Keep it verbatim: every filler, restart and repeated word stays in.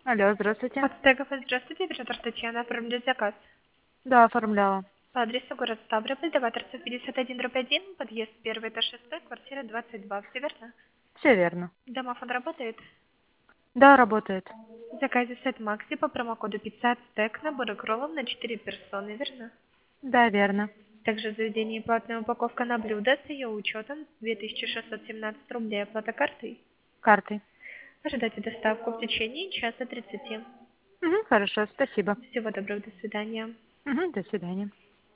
Алло, здравствуйте. От Стегова, здравствуйте, оператор Татьяна, оформляет заказ. Да, оформляла. По адресу город Ставрополь, Даваторцев пятьдесят один дробь один, подъезд первый, этаж шестой, квартира двадцать два, все верно? Все верно. Домофон работает? Да, работает. В заказе сет Макси по промокоду пятьдесят стек, набор кроллов на четыре персоны, верно? Да, верно. Также в заведении платная упаковка на блюдо с ее учетом две тысячи шестьсот семнадцать рублей, оплата картой. Картой. Ожидайте доставку в течение часа тридцати. Угу, хорошо, спасибо. Всего доброго, до свидания. Угу, до свидания.